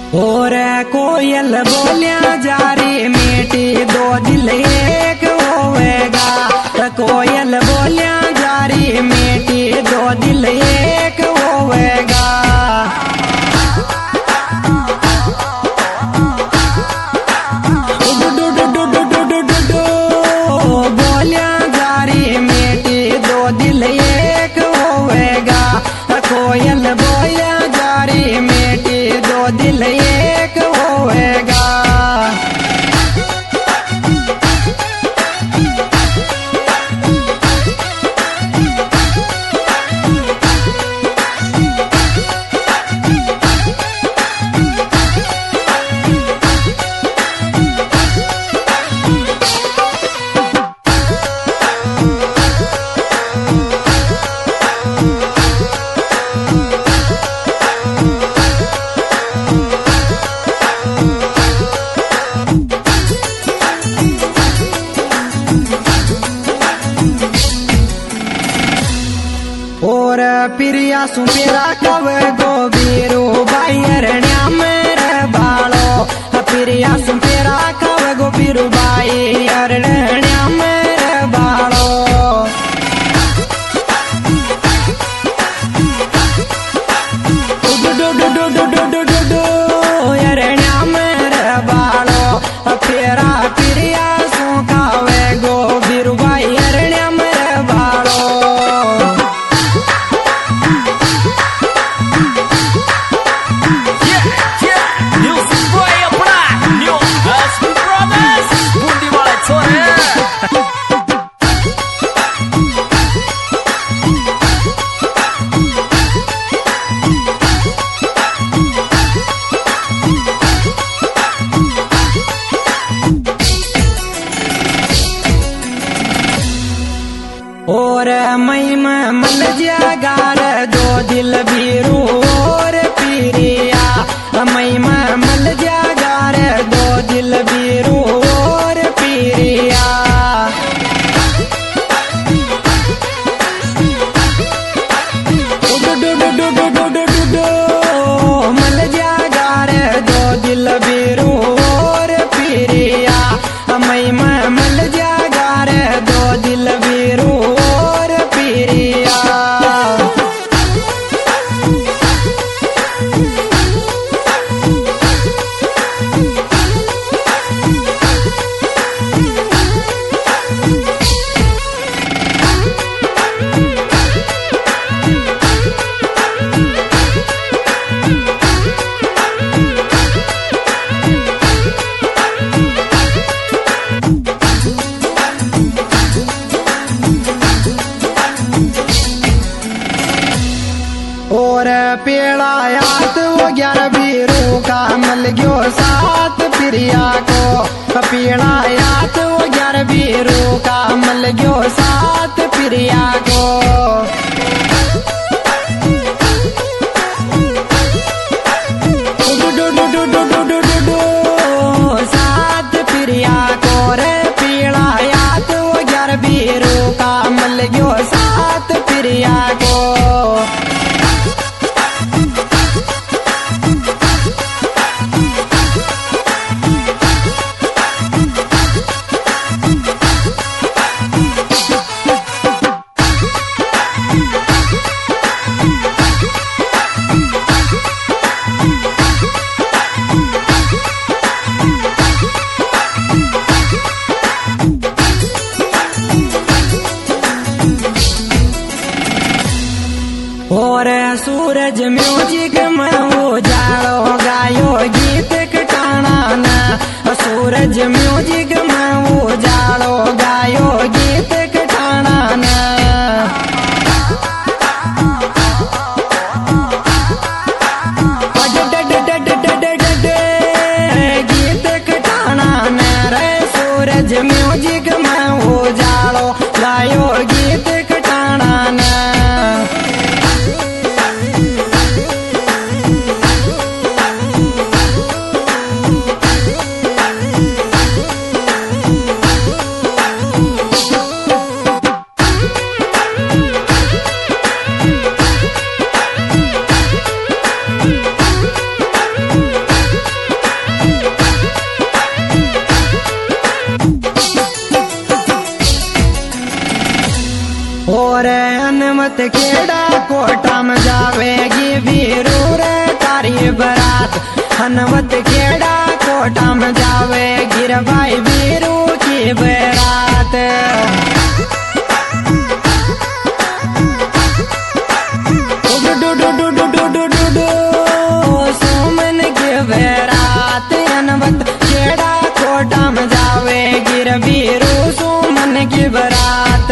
और कोयल बोलिया जारी मीठी दो दिल एक होवेगा। कोयल बोलिया जारी मीठी दो दिल एक होवेगा। बोलिया जारी मीठी दो दिल एक होवेगा। कोयल बोलिया जारी मीठी दो दिल एक होवेगा। और प्रिया सुमेरा कव गोबीरो बायरण्या मेरे बालो। प्रिया सुमेरा कव गोबीरो बायरण्या मेरे बालो। अरण्या मेरे बालो। फेरा प्रिया सो कावे गोबीरो बायरण्या मेरे बालो। और मई में मल जागार दो दिल बीरू और पीरिया। मई में मल जागार दो दिल बीरू और पीरिया। मल जागार दो दिल बीरू और पीरिया। मई में मल जागार दो दिल बीरू और पीरिया। और पेड़ायात वो 11 बीरू का मल गयो सात प्रिया को। पेड़ायात वो 11 बीरू का मल गयो सात प्रिया को। सात प्रिया को रे पेड़ायात वो 11 बीरू का मल गयो सात प्रिया को। और सूरज म्यूजिक में उजालो गायो गीत कटाना ना। सूरज म्यूजिक में उजालो गायो गीत कटाना ना। गीत कटाना ना रे सूरज म्यूजिक में उजालो गायो गीत कटाना ना। अनवत खेड़ा कोटा में जावेगी वीरू रे तारी बरात। अनवत खेड़ा कोटा में जावेगी रे भाई वीरू की बरात। सुमन की बरात अनवत खेड़ा कोटा में जावेगी रे वीरू सुमन की बरात।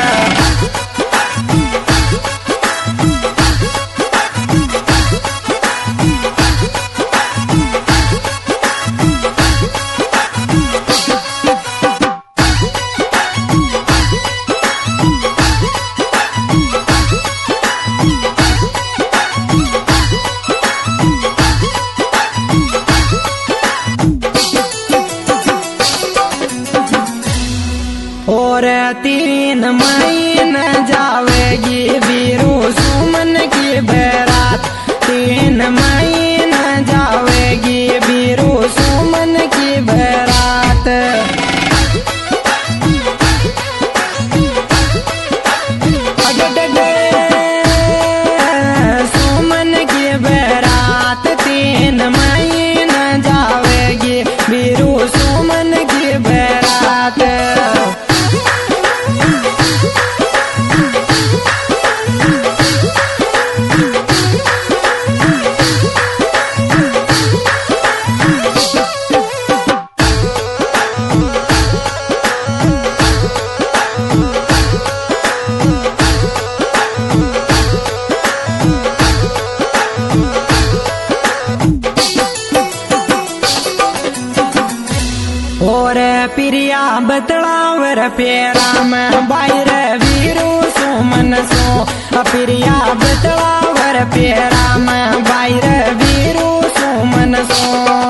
और 3 महीने जावेगी वीरू सुमन की बरात। 3 महीने जावेगी वीरू सुमन की बरात। सुमन की बरात 3 महीने जावेगी वीरू सुमन की बरात। और प्रिया बतलावर पेरा में बाहर वीरू सुमन सो। प्रिया बतलावर पेरा में बाहर वीरू सुमन सो।